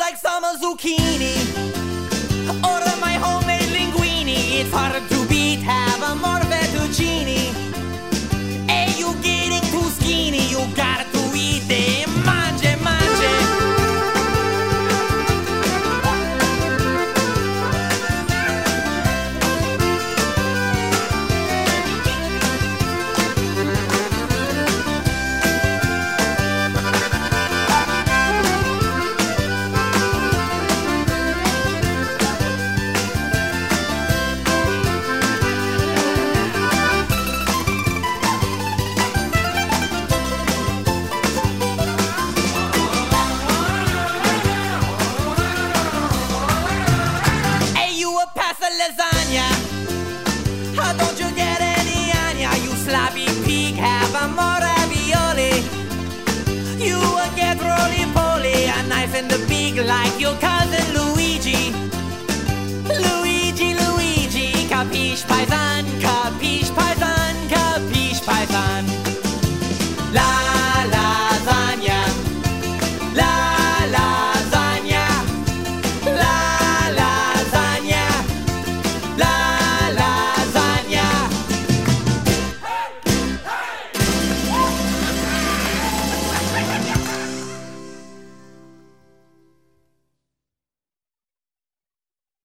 like summer zucchini. Order my homemade linguine. It's hard to beat, have a more fettuccine. Hey, you getting too skinny, you got to eat it. Mangia, mangia. Lasagna, how don't you get any ania? You sloppy pig, have a more ravioli. You will get roly-poly, a knife in the beak like your cousin